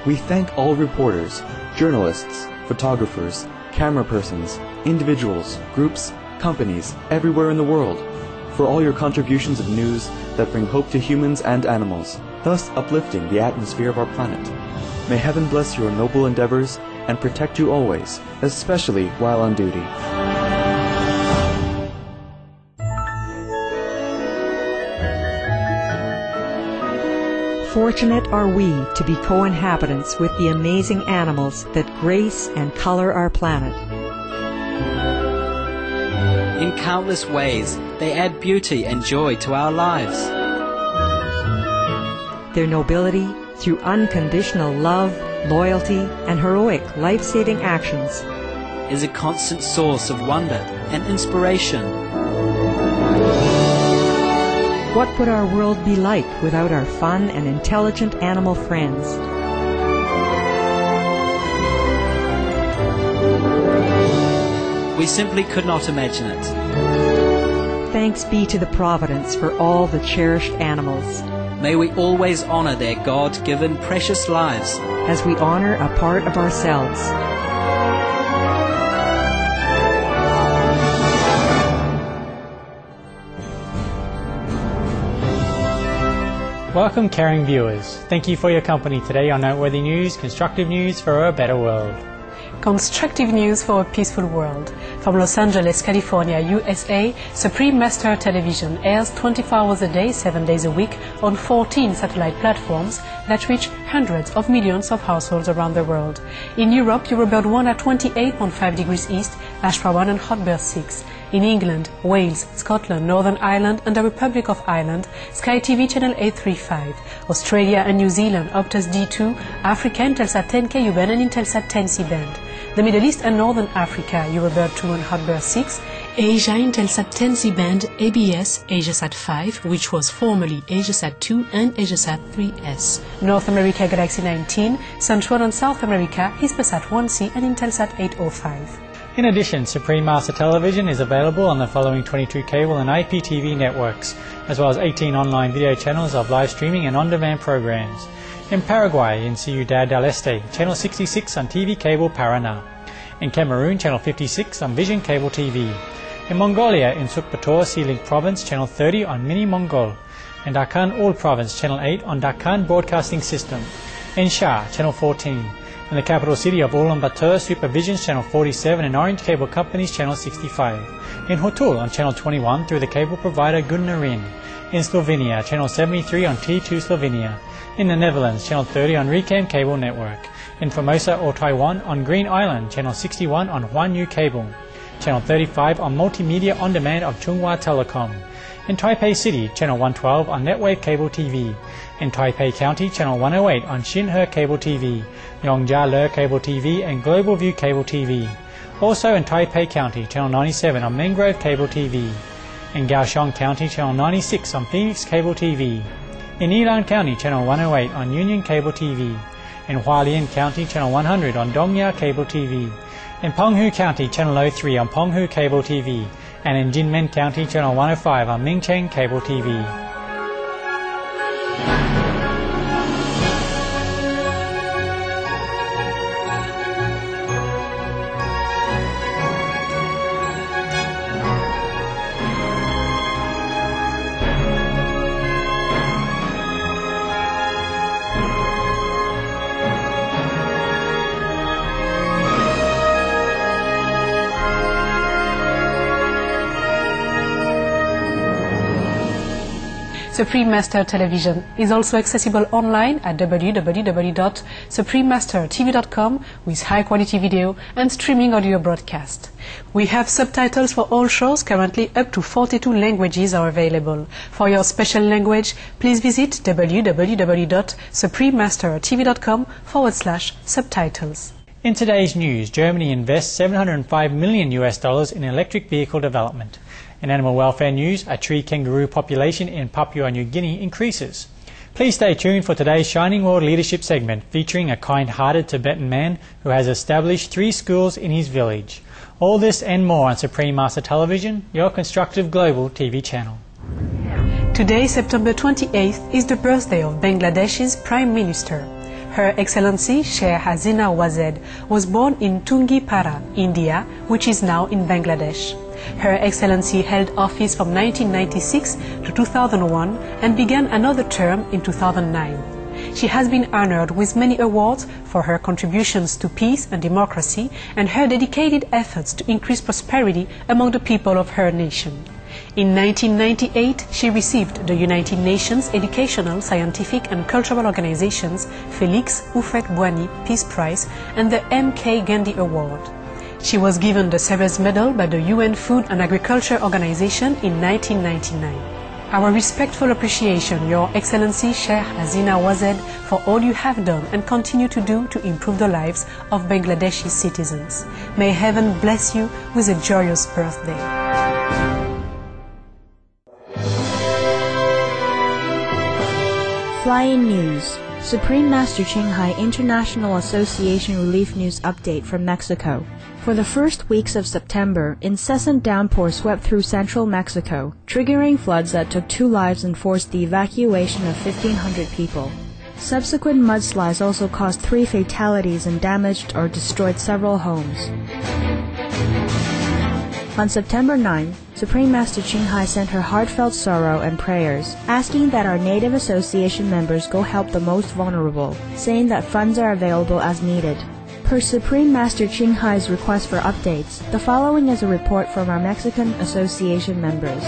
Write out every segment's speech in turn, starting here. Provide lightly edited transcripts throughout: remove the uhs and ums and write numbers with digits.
We thank all reporters, journalists, photographers, camera persons, individuals, groups, companies, everywhere in the world, for all your contributions of news that bring hope to humans and animals, thus uplifting the atmosphere of our planet. May heaven bless your noble endeavors and protect you always, especially while on duty. Fortunate are we to be co-inhabitants with the amazing animals that grace and color our planet. In countless ways, they add beauty and joy to our lives. Their nobility, through unconditional love, loyalty, and heroic life-saving actions, is a constant source of wonder and inspiration. What would our world be like without our fun and intelligent animal friends? We simply could not imagine it. Thanks be to the Providence for all the cherished animals. May we always honor their God-given precious lives as we honor a part of ourselves. Welcome, caring viewers. Thank you for your company today on Noteworthy News, constructive news for a better world. Constructive news for a peaceful world. From Los Angeles, California, USA, Supreme Master Television airs 24 hours a day, 7 days a week on 14 satellite platforms that reach hundreds of millions of households around the world. In Europe, Eurobird 1 at 28.5 degrees east, Ashra 1 and Hotbird 6. In England, Wales, Scotland, Northern Ireland and the Republic of Ireland, Sky TV channel 835. Australia and New Zealand, Optus D2, Africa, Intelsat 10K U-band and Intelsat 10C band. The Middle East and Northern Africa, Eurobird 2 and Hotbird 6. Asia, Intelsat 10C band, ABS, Asiasat 5, which was formerly Asiasat 2 and Asiasat 3S. North America, Galaxy 19, Central and South America, Hispasat 1C and Intelsat 805. In addition, Supreme Master Television is available on the following 22 cable and IPTV networks, as well as 18 online video channels of live streaming and on-demand programs. In Paraguay, in Ciudad del Este, channel 66 on TV Cable Paraná. In Cameroon, channel 56 on Vision Cable TV. In Mongolia, in Sukbator, Sealing Province, channel 30 on Mini Mongol. In Darkhan Ul Province, channel 8 on Darkhan Broadcasting System. In Shah, channel 14. In the capital city of Ulaanbaatar, Supervision's channel 47 and Orange Cable Company's channel 65. In Hotul on channel 21 through the cable provider Gunnarin. In Slovenia, channel 73 on T2 Slovenia. In the Netherlands, channel 30 on Recam Cable Network. In Formosa or Taiwan on Green Island, channel 61 on Huanyu Cable. Channel 35 on Multimedia On Demand of Chunghwa Telecom. In Taipei City, channel 112 on Netwave Cable TV. In Taipei County, channel 108 on Xinhe Cable TV, Yongjia Le Cable TV and Global View Cable TV. Also in Taipei County, channel 97 on Mangrove Cable TV. In Kaohsiung County, channel 96 on Phoenix Cable TV. In Yilan County, channel 108 on Union Cable TV. In Hualien County, channel 100 on Dongya Cable TV. In Penghu County, channel 03 on Penghu Cable TV. And in Jinmen County, channel 105 on Mingcheng Cable TV. Supreme Master Television is also accessible online at www.suprememastertv.com with high-quality video and streaming audio broadcast. We have subtitles for all shows. Currently up to 42 languages are available. For your special language, please visit www.suprememastertv.com/subtitles. In today's news, Germany invests $705 million in electric vehicle development. In animal welfare news, a tree kangaroo population in Papua New Guinea increases. Please stay tuned for today's Shining World Leadership segment featuring a kind-hearted Tibetan man who has established 3 schools in his village. All this and more on Supreme Master Television, your constructive global TV channel. Today, September 28th, is the birthday of Bangladesh's Prime Minister. Her Excellency Sheikh Hasina Wazed was born in Tungipara, India, which is now in Bangladesh. Her Excellency held office from 1996 to 2001 and began another term in 2009. She has been honored with many awards for her contributions to peace and democracy and her dedicated efforts to increase prosperity among the people of her nation. In 1998, she received the United Nations Educational, Scientific and Cultural Organization's Félix Houphouët-Boigny Peace Prize and the M.K. Gandhi Award. She was given the Service Medal by the UN Food and Agriculture Organization in 1999. Our respectful appreciation, Your Excellency Sheikh Hasina Wazed, for all you have done and continue to do to improve the lives of Bangladeshi citizens. May heaven bless you with a joyous birthday. Fly-in news. Supreme Master Ching Hai International Association Relief News Update from Mexico. For the first weeks of September, incessant downpours swept through central Mexico, triggering floods that took 2 lives and forced the evacuation of 1,500 people. Subsequent mudslides also caused 3 fatalities and damaged or destroyed several homes. On September 9, Supreme Master Ching Hai sent her heartfelt sorrow and prayers, asking that our Native Association members go help the most vulnerable, saying that funds are available as needed. Per Supreme Master Ching Hai's request for updates, the following is a report from our Mexican Association members.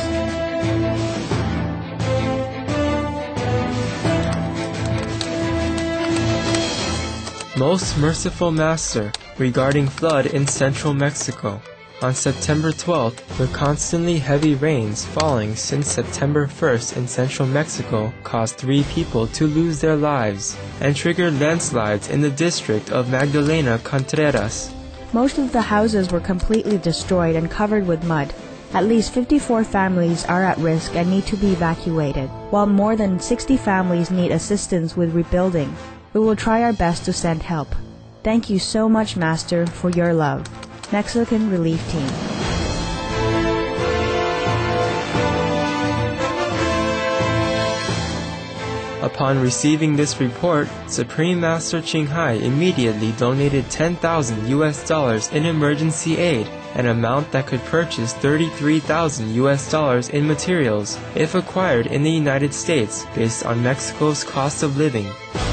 Most Merciful Master, regarding flood in central Mexico. On September 12th, the constantly heavy rains falling since September 1st in central Mexico caused 3 people to lose their lives and triggered landslides in the district of Magdalena Contreras. Most of the houses were completely destroyed and covered with mud. At least 54 families are at risk and need to be evacuated, while more than 60 families need assistance with rebuilding. We will try our best to send help. Thank you so much, Master, for your love. Mexican Relief Team. Upon receiving this report, Supreme Master Ching Hai immediately donated $10,000 in emergency aid, an amount that could purchase $33,000 in materials if acquired in the United States based on Mexico's cost of living.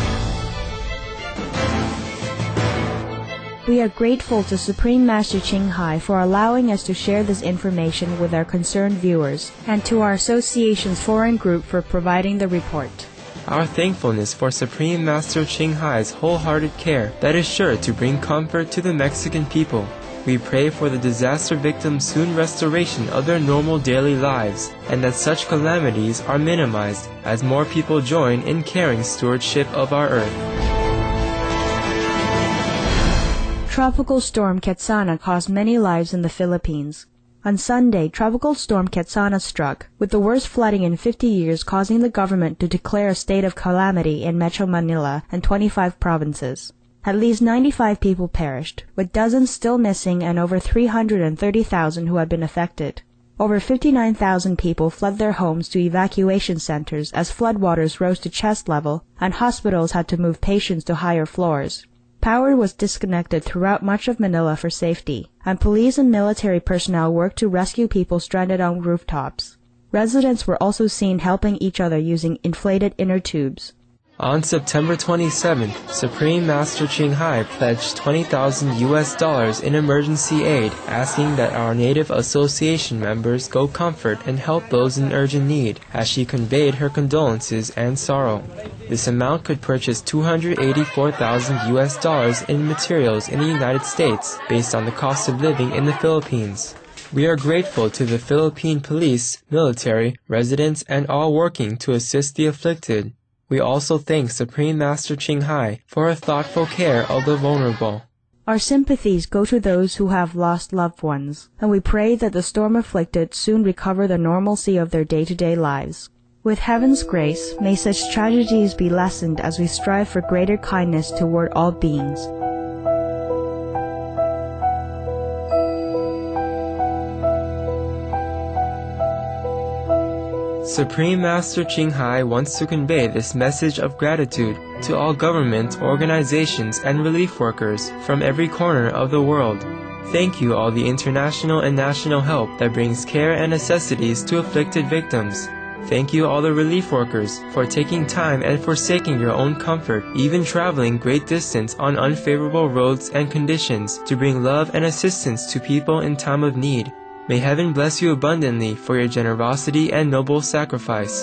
We are grateful to Supreme Master Ching Hai for allowing us to share this information with our concerned viewers, and to our association's foreign group for providing the report. Our thankfulness for Supreme Master Ching Hai's wholehearted care that is sure to bring comfort to the Mexican people. We pray for the disaster victims' soon restoration of their normal daily lives, and that such calamities are minimized as more people join in caring stewardship of our earth. Tropical Storm Ketsana caused many lives in the Philippines. On Sunday, Tropical Storm Ketsana struck, with the worst flooding in 50 years, causing the government to declare a state of calamity in Metro Manila and 25 provinces. At least 95 people perished, with dozens still missing and over 330,000 who had been affected. Over 59,000 people fled their homes to evacuation centers as floodwaters rose to chest level and hospitals had to move patients to higher floors. Power was disconnected throughout much of Manila for safety, and police and military personnel worked to rescue people stranded on rooftops. Residents were also seen helping each other using inflated inner tubes. On September 27th, Supreme Master Ching Hai pledged $20,000 in emergency aid, asking that our Native Association members go comfort and help those in urgent need, as she conveyed her condolences and sorrow. This amount could purchase $284,000 in materials in the United States, based on the cost of living in the Philippines. We are grateful to the Philippine police, military, residents, and all working to assist the afflicted. We also thank Supreme Master Ching Hai for her thoughtful care of the vulnerable. Our sympathies go to those who have lost loved ones, and we pray that the storm-afflicted soon recover the normalcy of their day-to-day lives. With heaven's grace, may such tragedies be lessened as we strive for greater kindness toward all beings. Supreme Master Ching Hai wants to convey this message of gratitude to all government, organizations, and relief workers from every corner of the world. Thank you all the international and national help that brings care and necessities to afflicted victims. Thank you all the relief workers for taking time and forsaking your own comfort, even traveling great distance on unfavorable roads and conditions to bring love and assistance to people in time of need. May heaven bless you abundantly for your generosity and noble sacrifice.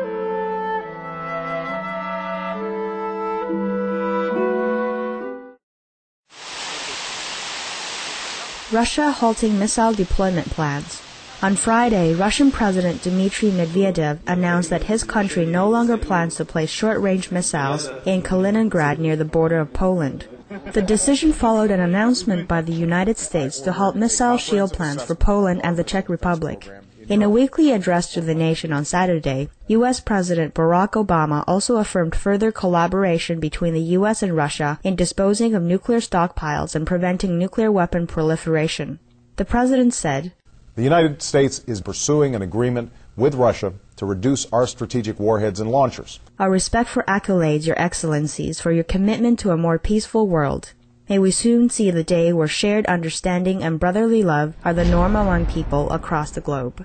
Russia halting missile deployment plans. On Friday, Russian President Dmitry Medvedev announced that his country no longer plans to place short-range missiles in Kaliningrad near the border of Poland. The decision followed an announcement by the United States to halt missile shield plans for Poland and the Czech Republic. In a weekly address to the nation on Saturday, U.S. President Barack Obama also affirmed further collaboration between the U.S. and Russia in disposing of nuclear stockpiles and preventing nuclear weapon proliferation. The president said, "The United States is pursuing an agreement with Russia to reduce our strategic warheads and launchers. Our respect for accolades, Your Excellencies, for your commitment to a more peaceful world. May we soon see the day where shared understanding and brotherly love are the norm among people across the globe."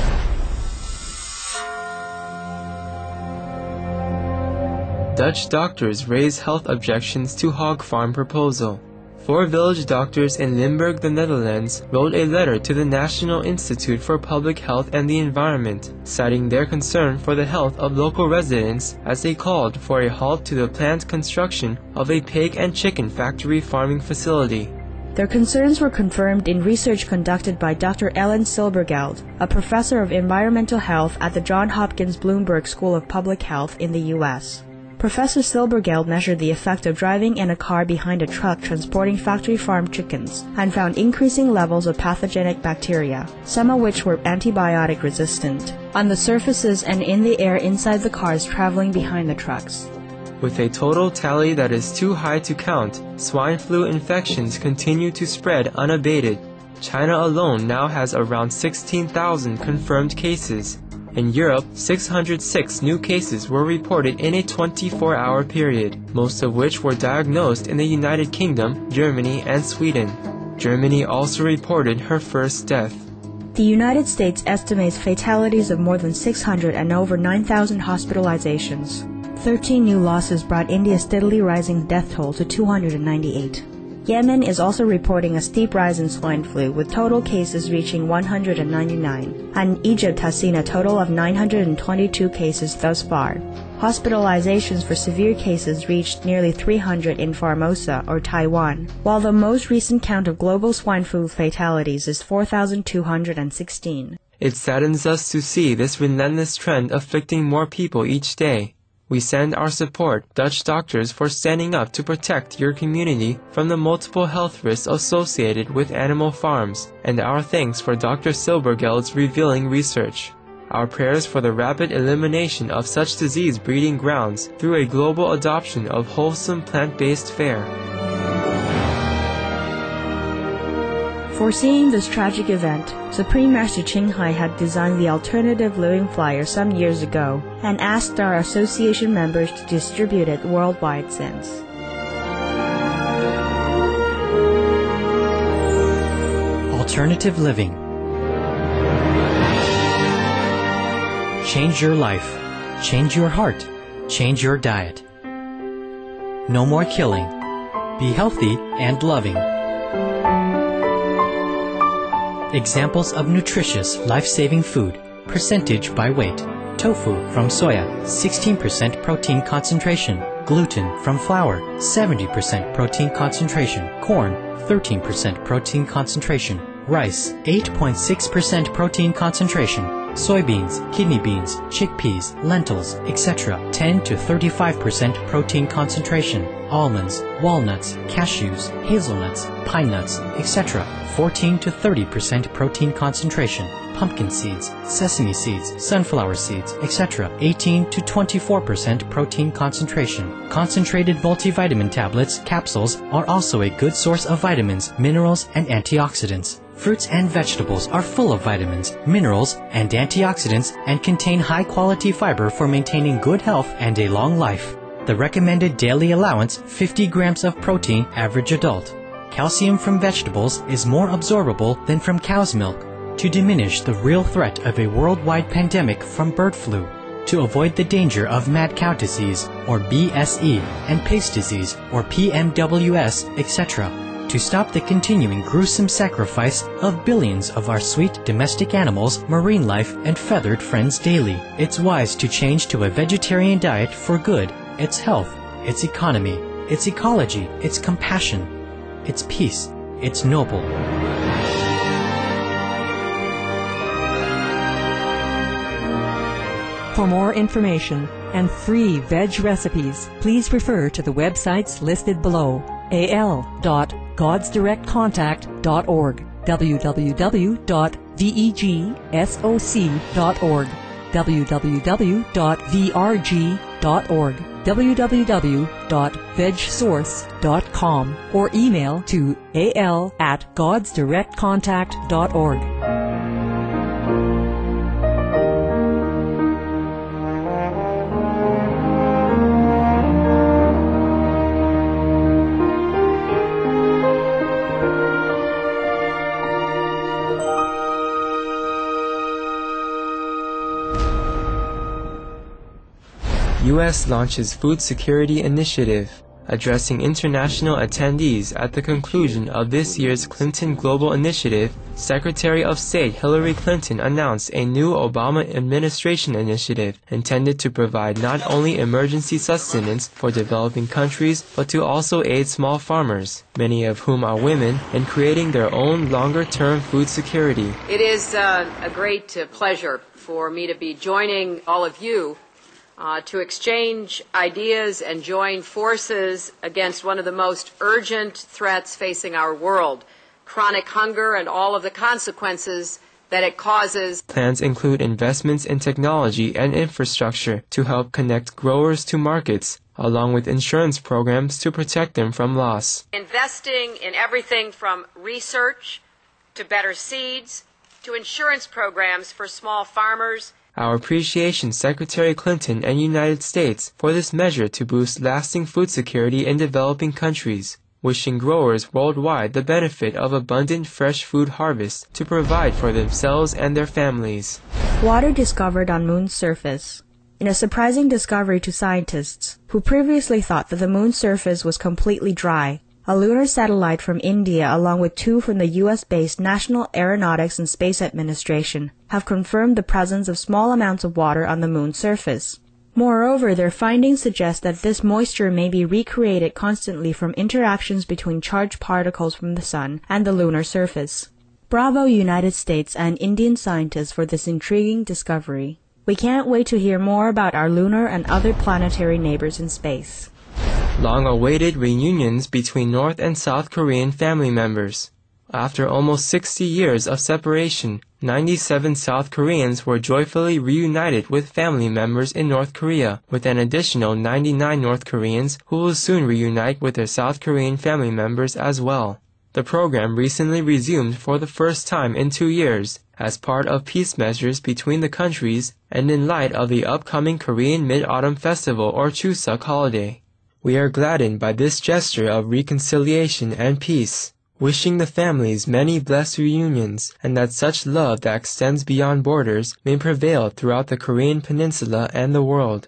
Dutch doctors raise health objections to hog farm proposal. 4 village doctors in Limburg, the Netherlands, wrote a letter to the National Institute for Public Health and the Environment, citing their concern for the health of local residents as they called for a halt to the planned construction of a pig and chicken factory farming facility. Their concerns were confirmed in research conducted by Dr. Ellen Silbergeld, a professor of environmental health at the Johns Hopkins Bloomberg School of Public Health in the U.S. Professor Silbergeld measured the effect of driving in a car behind a truck transporting factory-farmed chickens and found increasing levels of pathogenic bacteria, some of which were antibiotic resistant, on the surfaces and in the air inside the cars traveling behind the trucks. With a total tally that is too high to count, swine flu infections continue to spread unabated. China alone now has around 16,000 confirmed cases. In Europe, 606 new cases were reported in a 24-hour period, most of which were diagnosed in the United Kingdom, Germany, and Sweden. Germany also reported her first death. The United States estimates fatalities of more than 600 and over 9,000 hospitalizations. 13 new losses brought India's steadily rising death toll to 298. Yemen is also reporting a steep rise in swine flu, with total cases reaching 199, and Egypt has seen a total of 922 cases thus far. Hospitalizations for severe cases reached nearly 300 in Formosa or Taiwan, while the most recent count of global swine flu fatalities is 4,216. It saddens us to see this relentless trend afflicting more people each day. We send our support, Dutch doctors, for standing up to protect your community from the multiple health risks associated with animal farms, and our thanks for Dr. Silbergeld's revealing research. Our prayers for the rapid elimination of such disease breeding grounds through a global adoption of wholesome plant-based fare. Foreseeing this tragic event, Supreme Master Ching Hai had designed the Alternative Living Flyer some years ago and asked our association members to distribute it worldwide since. Alternative Living. Change your life. Change your heart. Change your diet. No more killing. Be healthy and loving. Examples of nutritious, life-saving food. Percentage by weight. Tofu from soya, 16% protein concentration. Gluten from flour, 70% protein concentration. Corn, 13% protein concentration. Rice, 8.6% protein concentration. Soybeans, kidney beans, chickpeas, lentils, etc. 10 to 35% protein concentration. Almonds, walnuts, cashews, hazelnuts, pine nuts, etc. 14 to 30% protein concentration. Pumpkin seeds, sesame seeds, sunflower seeds, etc. 18 to 24% protein concentration. Concentrated multivitamin tablets, capsules, are also a good source of vitamins, minerals, and antioxidants. Fruits and vegetables are full of vitamins, minerals, and antioxidants and contain high-quality fiber for maintaining good health and a long life. The recommended daily allowance, 50 grams of protein, average adult. Calcium from vegetables is more absorbable than from cow's milk. To diminish the real threat of a worldwide pandemic from bird flu. To avoid the danger of mad cow disease, or BSE, and paste disease, or PMWS, etc. To stop the continuing gruesome sacrifice of billions of our sweet domestic animals, marine life, and feathered friends daily. It's wise to change to a vegetarian diet for good, its health, its economy, its ecology, its compassion, its peace, its noble. For more information and free veg recipes, please refer to the websites listed below: al.godsdirectcontact.org, www.vegsoc.org, www.vrg.org, www.vegsource.com, or email to al@godsdirectcontact.org. U.S. launches Food Security Initiative, addressing international attendees at the conclusion of this year's Clinton Global Initiative. Secretary of State Hillary Clinton announced a new Obama administration initiative intended to provide not only emergency sustenance for developing countries, but to also aid small farmers, many of whom are women, in creating their own longer-term food security. It is a great pleasure for me to be joining all of you to exchange ideas and join forces against one of the most urgent threats facing our world, chronic hunger and all of the consequences that it causes. Plans include investments in technology and infrastructure to help connect growers to markets, along with insurance programs to protect them from loss. Investing in everything from research to better seeds to insurance programs for small farmers. Our appreciation, Secretary Clinton and United States, for this measure to boost lasting food security in developing countries, wishing growers worldwide the benefit of abundant fresh food harvests to provide for themselves and their families. Water discovered on moon's surface. In a surprising discovery to scientists, who previously thought that the moon's surface was completely dry, a lunar satellite from India along with 2 from the U.S.-based National Aeronautics and Space Administration have confirmed the presence of small amounts of water on the moon's surface. Moreover, their findings suggest that this moisture may be recreated constantly from interactions between charged particles from the sun and the lunar surface. Bravo, United States and Indian scientists, for this intriguing discovery. We can't wait to hear more about our lunar and other planetary neighbors in space. Long-awaited reunions between North and South Korean family members. After almost 60 years of separation, 97 South Koreans were joyfully reunited with family members in North Korea, with an additional 99 North Koreans who will soon reunite with their South Korean family members as well. The program recently resumed for the first time in 2 years, as part of peace measures between the countries and in light of the upcoming Korean Mid-Autumn Festival or Chuseok holiday. We are gladdened by this gesture of reconciliation and peace, wishing the families many blessed reunions, and that such love that extends beyond borders may prevail throughout the Korean peninsula and the world.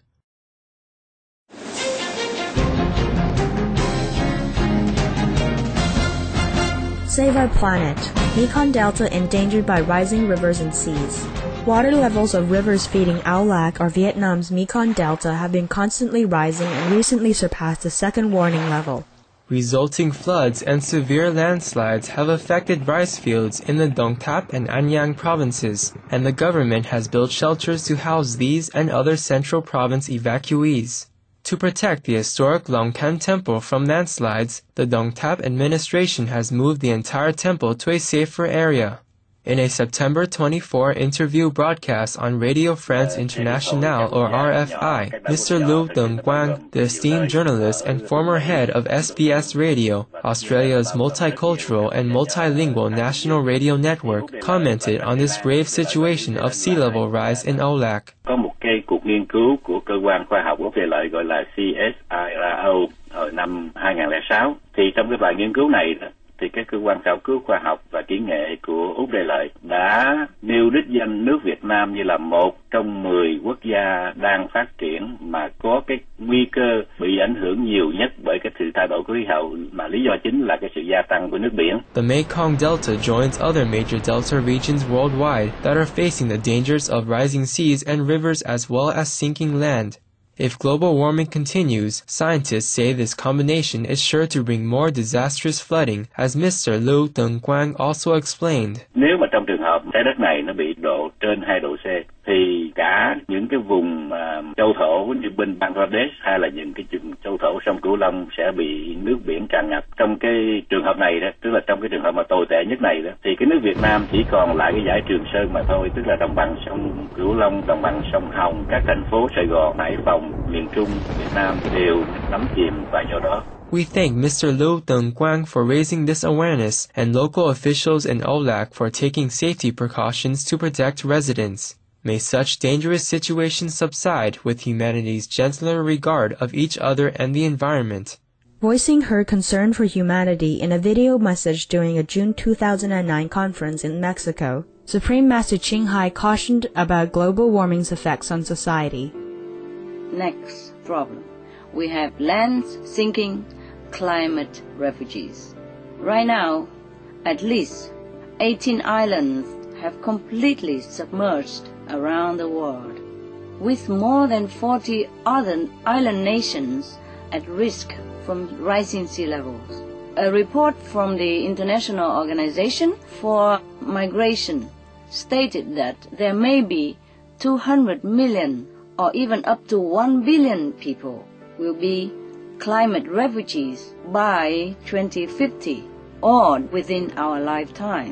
Save our planet. Mekong Delta endangered by rising rivers and seas. Water levels of rivers feeding Ao Lac or Vietnam's Mekong Delta have been constantly rising and recently surpassed the second warning level. Resulting floods and severe landslides have affected rice fields in the Dong Thap and Anyang provinces, and the government has built shelters to house these and other central province evacuees. To protect the historic Longkan Temple from landslides, the Dong Thap administration has moved the entire temple to a safer area. In a September 24 interview broadcast on Radio France Internationale or RFI, Mr. Lưu Tuấn Quang, the esteemed journalist and former head of SBS Radio, Australia's multicultural and multilingual national radio network, commented on this grave situation of sea level rise in Olac. Có một cái cuộc nghiên cứu của cơ quan khoa học Úc Lệ Lợi gọi là CSIRO hồi năm 2006. Thì trong cái bài nghiên cứu này thì cái cơ quan khảo cứu khoa học và kỹ nghệ của Úc Lệ Lợi đã nêu đích danh nước Việt Nam như là một trong 10 quốc gia đang phát triển mà có cái nguy cơ bị ảnh hưởng nhiều nhất bởi cái sự thay đổi của khí hậu, mà lý do chính là cái sự gia tăng của nước biển. The Mekong Delta joins other major delta regions worldwide that are facing the dangers of rising seas and rivers as well as sinking land. If global warming continues, scientists say this combination is sure to bring more disastrous flooding, as Mr. Lưu Tuấn Quang also explained. Nếu mà trong trường hợp trái đất này nó bị độ trên 2 độ C, thì cả những cái vùng châu thổ như bên Bangladesh hay là những cái châu thổ sông Cửu Long sẽ bị nước biển tràn ngập. Trong cái trường hợp này đó, tức là trong cái trường hợp mà tồi tệ nhất này đó, thì cái nước Việt Nam chỉ còn lại cái dải Trường Sơn mà thôi, tức là đồng bằng sông Cửu Long, đồng bằng sông Hồng, các thành phố Sài Gòn, Hải Phòng, miền Trung, Việt Nam đều đắm chìm vào chỗ đó. We thank Mr. Lưu Tuấn Quang for raising this awareness and local officials in Olac for taking safety precautions to protect residents. May such dangerous situations subside with humanity's gentler regard of each other and the environment. Voicing her concern for humanity in a video message during a June 2009 conference in Mexico, Supreme Master Ching Hai cautioned about global warming's effects on society. Next problem. We have land sinking, climate refugees. Right now, at least 18 islands have completely submerged around the world, with more than 40 other island nations at risk from rising sea levels. A report from the International Organization for Migration stated that there may be 200 million or even up to 1 billion people will be climate refugees by 2050 or within our lifetime.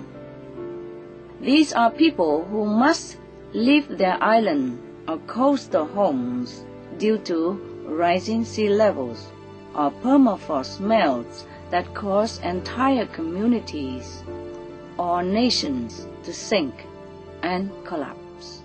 These are people who must leave their island or coastal homes due to rising sea levels or permafrost melts that cause entire communities or nations to sink and collapse.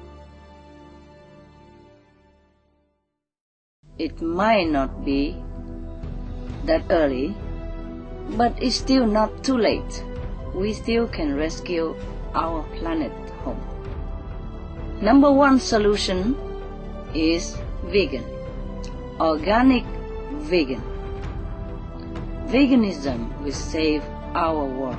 It might not be that early, but it's still not too late. We still can rescue our planet home. Number one solution is vegan, organic vegan. Veganism will save our world.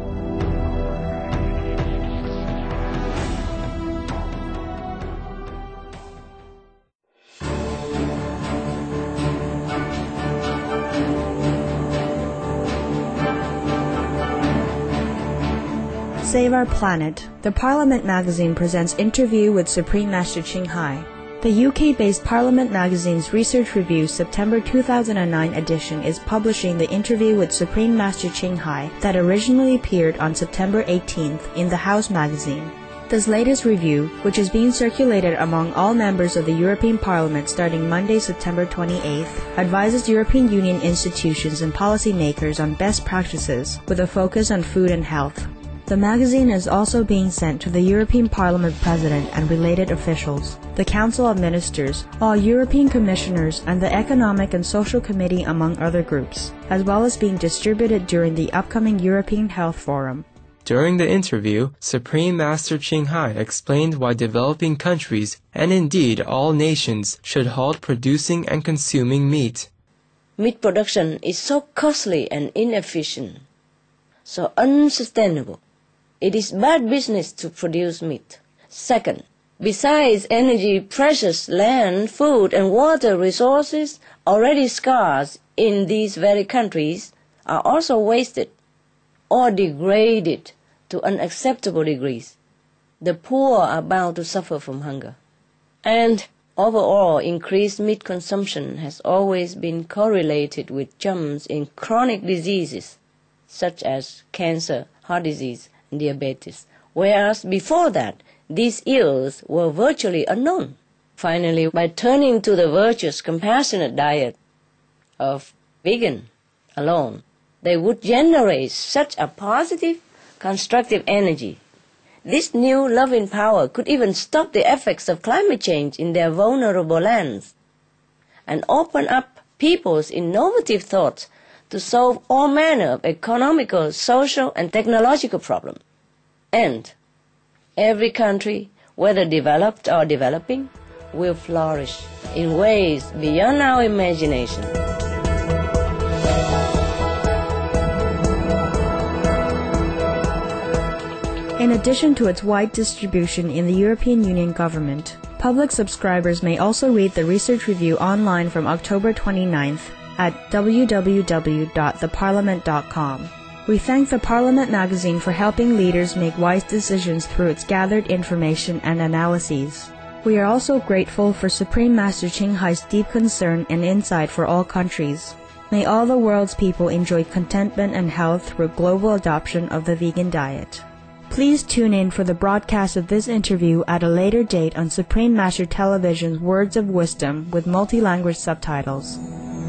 Save Our Planet. The Parliament magazine presents interview with Supreme Master Ching Hai. The UK-based Parliament magazine's Research Review September 2009 edition is publishing the interview with Supreme Master Ching Hai that originally appeared on September 18th in the House magazine. This latest review, which is being circulated among all members of the European Parliament starting Monday, September 28th, advises European Union institutions and policymakers on best practices with a focus on food and health. The magazine is also being sent to the European Parliament President and related officials, the Council of Ministers, all European Commissioners, and the Economic and Social Committee, among other groups, as well as being distributed during the upcoming European Health Forum. During the interview, Supreme Master Ching Hai explained why developing countries, and indeed all nations, should halt producing and consuming meat. Meat production is so costly and inefficient, so unsustainable. It is bad business to produce meat. Second, besides energy, precious land, food, and water resources already scarce in these very countries are also wasted or degraded to unacceptable degrees. The poor are bound to suffer from hunger. And overall, increased meat consumption has always been correlated with jumps in chronic diseases such as cancer, heart disease, and diabetes, whereas before that, these ills were virtually unknown. Finally, by turning to the virtuous, compassionate diet of vegan alone, they would generate such a positive, constructive energy. This new loving power could even stop the effects of climate change in their vulnerable lands and open up people's innovative thoughts to solve all manner of economical, social, and technological problems. And every country, whether developed or developing, will flourish in ways beyond our imagination. In addition to its wide distribution in the European Union government, public subscribers may also read the research review online from October 29th at www.theparliament.com. We thank the Parliament magazine for helping leaders make wise decisions through its gathered information and analyses. We are also grateful for Supreme Master Ching Hai's deep concern and insight for all countries. May all the world's people enjoy contentment and health through global adoption of the vegan diet. Please tune in for the broadcast of this interview at a later date on Supreme Master Television's Words of Wisdom with multi-language subtitles.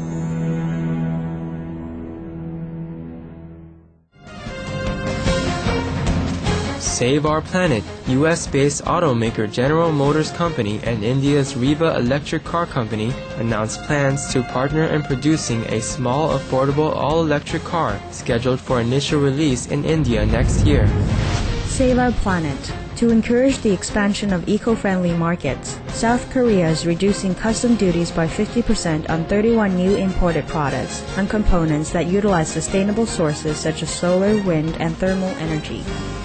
Save Our Planet, US-based automaker General Motors Company and India's Reba Electric Car Company announced plans to partner in producing a small, affordable, all-electric car scheduled for initial release in India next year. Save Our Planet. To encourage the expansion of eco-friendly markets, South Korea is reducing custom duties by 50% on 31 new imported products and components that utilize sustainable sources such as solar, wind, and thermal energy.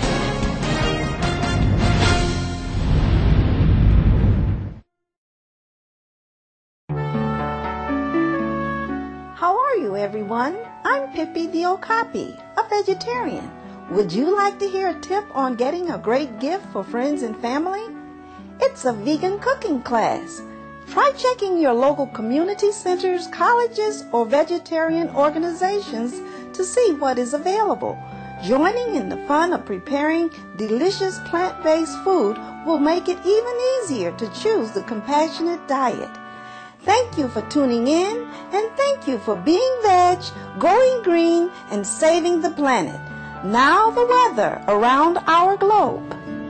How are you, everyone? I'm Pippi the Okapi, a vegetarian. Would you like to hear a tip on getting a great gift for friends and family? It's a vegan cooking class. Try checking your local community centers, colleges, or vegetarian organizations to see what is available. Joining in the fun of preparing delicious plant-based food will make it even easier to choose the compassionate diet. Thank you for tuning in, and thank you for being veg, going green, and saving the planet. Now the weather around our globe.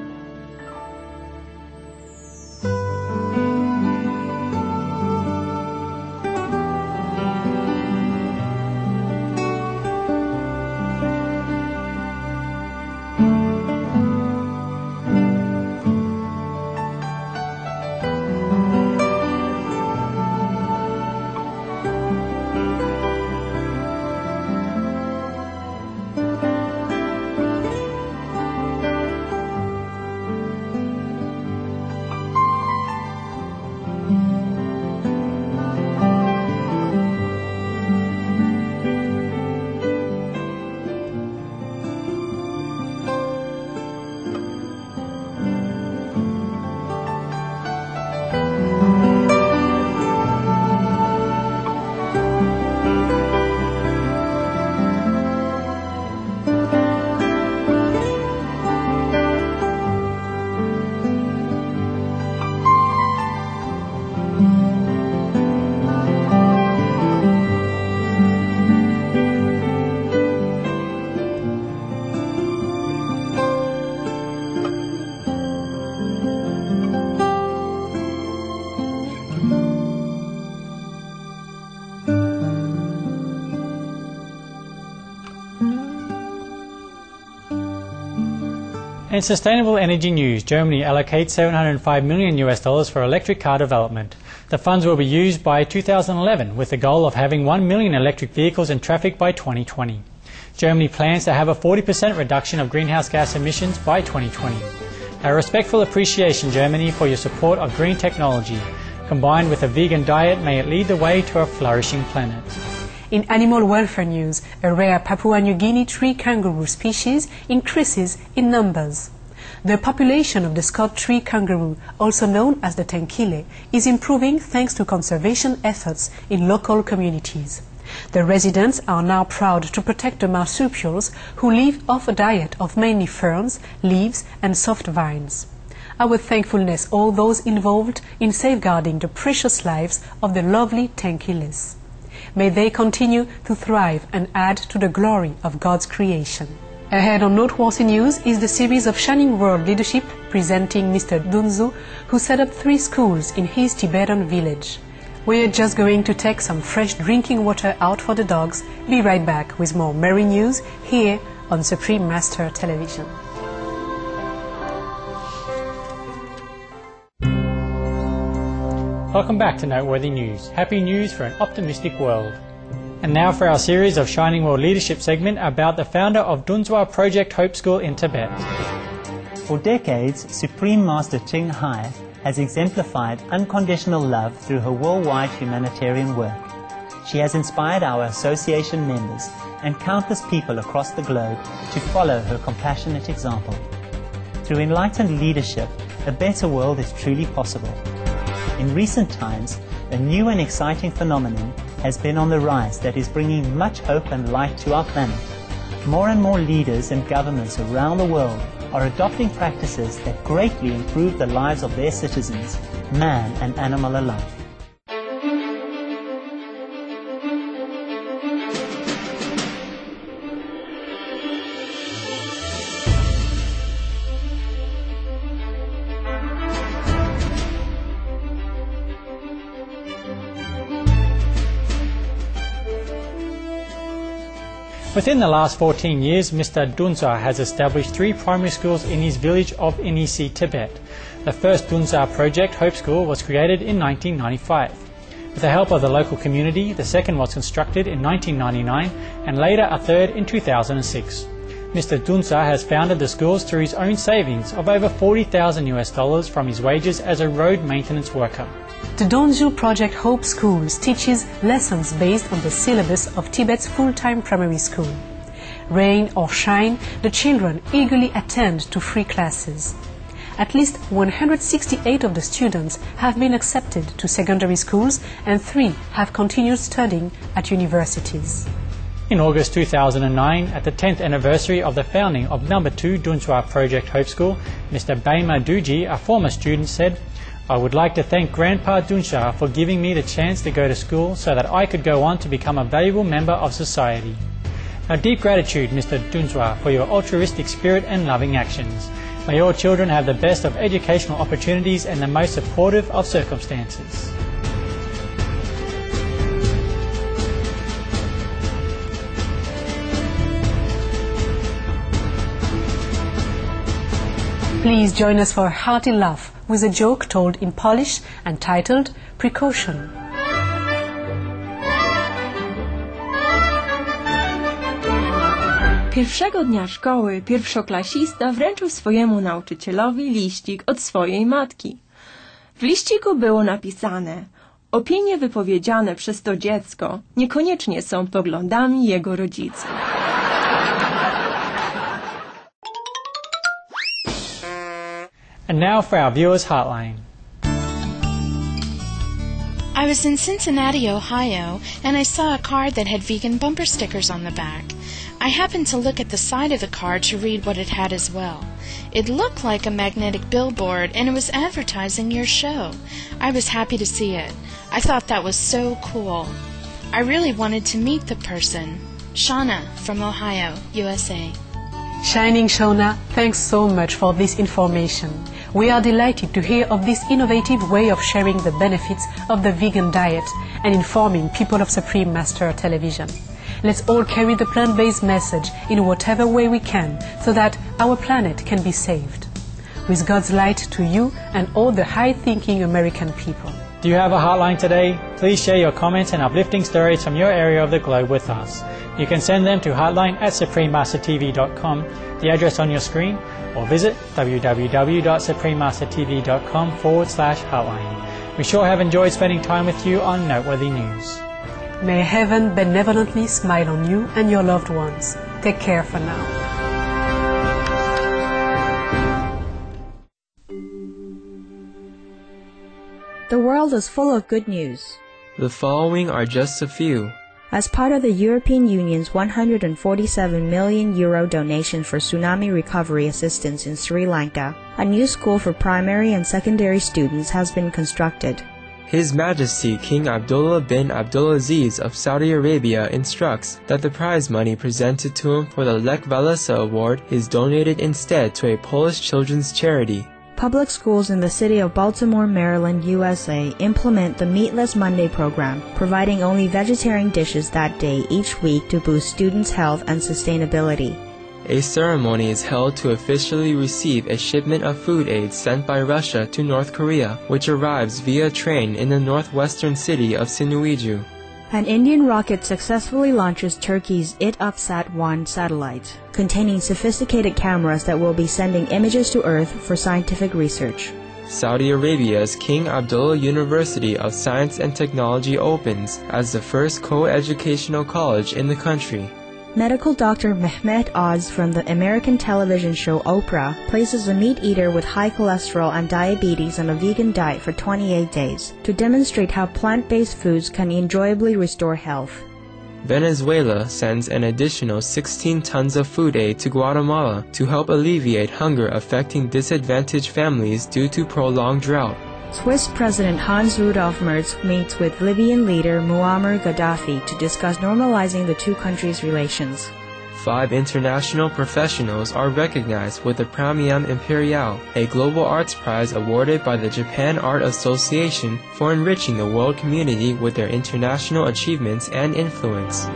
In sustainable energy news, Germany allocates $705 million for electric car development. The funds will be used by 2011 with the goal of having 1 million electric vehicles in traffic by 2020. Germany plans to have a 40% reduction of greenhouse gas emissions by 2020. A respectful appreciation, Germany, for your support of green technology. Combined with a vegan diet, may it lead the way to a flourishing planet. In animal welfare news, a rare Papua New Guinea tree kangaroo species increases in numbers. The population of the Scott tree kangaroo, also known as the tenkile, is improving thanks to conservation efforts in local communities. The residents are now proud to protect the marsupials who live off a diet of mainly ferns, leaves and soft vines. Our thankfulness all those involved in safeguarding the precious lives of the lovely tanquillis. May they continue to thrive and add to the glory of God's creation. Ahead on Noteworthy News is the series of Shining World Leadership presenting Mr. Dunzu, who set up 3 schools in his Tibetan village. We're just going to take some fresh drinking water out for the dogs. Be right back with more merry news here on Supreme Master Television. Welcome back to Noteworthy News. Happy news for an optimistic world. And now for our series of Shining World Leadership segment about the founder of Dunzwa Project Hope School in Tibet. For decades, Supreme Master Ching Hai has exemplified unconditional love through her worldwide humanitarian work. She has inspired our association members and countless people across the globe to follow her compassionate example. Through enlightened leadership, a better world is truly possible. In recent times, a new and exciting phenomenon has been on the rise that is bringing much hope and light to our planet. More and more leaders and governments around the world are adopting practices that greatly improve the lives of their citizens, man and animal alike. Within the last 14 years, Mr. Dunzwa has established 3 primary schools in his village of Inisi, Tibet. The first Dunzwa Project Hope School was created in 1995. With the help of the local community, the second was constructed in 1999 and later a third in 2006. Mr. Dunzwa has founded the schools through his own savings of over $40,000 from his wages as a road maintenance worker. The Donju Project Hope Schools teaches lessons based on the syllabus of Tibet's full-time primary school. Rain or shine, the children eagerly attend to free classes. At least 168 of the students have been accepted to secondary schools and 3 have continued studying at universities. In August 2009, at the 10th anniversary of the founding of No. 2 Dunzwa Project Hope School, Mr. Baima Duji, a former student, said, "I would like to thank Grandpa Dunzwa for giving me the chance to go to school so that I could go on to become a valuable member of society. Our deep gratitude, Mr. Dunzwa, for your altruistic spirit and loving actions. May all children have the best of educational opportunities and the most supportive of circumstances." Please join us for a hearty laugh with a joke told in Polish and titled Precaution. Pierwszego dnia szkoły pierwszoklasista wręczył swojemu nauczycielowi liścik od swojej matki. W liściku było napisane: opinie wypowiedziane przez to dziecko niekoniecznie są poglądami jego rodziców. And now for our viewers' hotline. I was in Cincinnati, Ohio, and I saw a card that had vegan bumper stickers on the back. I happened to look at the side of the card to read what it had as well. It looked like a magnetic billboard, and it was advertising your show. I was happy to see it. I thought that was so cool. I really wanted to meet the person. Shauna from Ohio, USA. Shining Shona, thanks so much for this information. We are delighted to hear of this innovative way of sharing the benefits of the vegan diet and informing people of Supreme Master Television. Let's all carry the plant-based message in whatever way we can so that our planet can be saved. With God's light to you and all the high-thinking American people. Do you have a hotline today? Please share your comments and uplifting stories from your area of the globe with us. You can send them to hotline@suprememastertv.com, the address on your screen, or visit www.suprememastertv.com/hotline. We sure have enjoyed spending time with you on Noteworthy News. May heaven benevolently smile on you and your loved ones. Take care for now. The world is full of good news. The following are just a few. As part of the European Union's €147 million donation for tsunami recovery assistance in Sri Lanka, a new school for primary and secondary students has been constructed. His Majesty King Abdullah bin Abdulaziz of Saudi Arabia instructs that the prize money presented to him for the Lech Walesa Award is donated instead to a Polish children's charity. Public schools in the city of Baltimore, Maryland, USA implement the Meatless Monday program, providing only vegetarian dishes that day each week to boost students' health and sustainability. A ceremony is held to officially receive a shipment of food aid sent by Russia to North Korea, which arrives via train in the northwestern city of Sinuiju. An Indian rocket successfully launches Turkey's ITUPSAT-1 satellite, containing sophisticated cameras that will be sending images to Earth for scientific research. Saudi Arabia's King Abdullah University of Science and Technology opens as the first co-educational college in the country. Medical doctor Mehmet Oz from the American television show Oprah places a meat eater with high cholesterol and diabetes on a vegan diet for 28 days to demonstrate how plant-based foods can enjoyably restore health. Venezuela sends an additional 16 tons of food aid to Guatemala to help alleviate hunger affecting disadvantaged families due to prolonged drought. Swiss President Hans Rudolf Merz meets with Libyan leader Muammar Gaddafi to discuss normalizing the two countries' relations. 5 international professionals are recognized with the Premium Imperial, a global arts prize awarded by the Japan Art Association for enriching the world community with their international achievements and influence.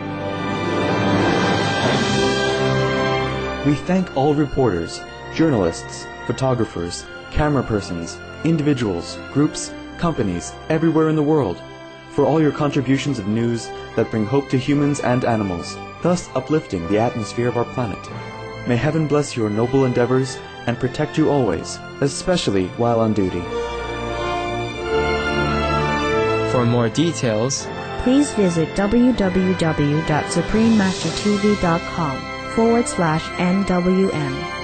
We thank all reporters, journalists, photographers, camera persons, individuals, groups, companies, everywhere in the world, for all your contributions of news that bring hope to humans and animals, thus uplifting the atmosphere of our planet. May heaven bless your noble endeavors and protect you always, especially while on duty. For more details, please visit www.suprememastertv.com/NWM.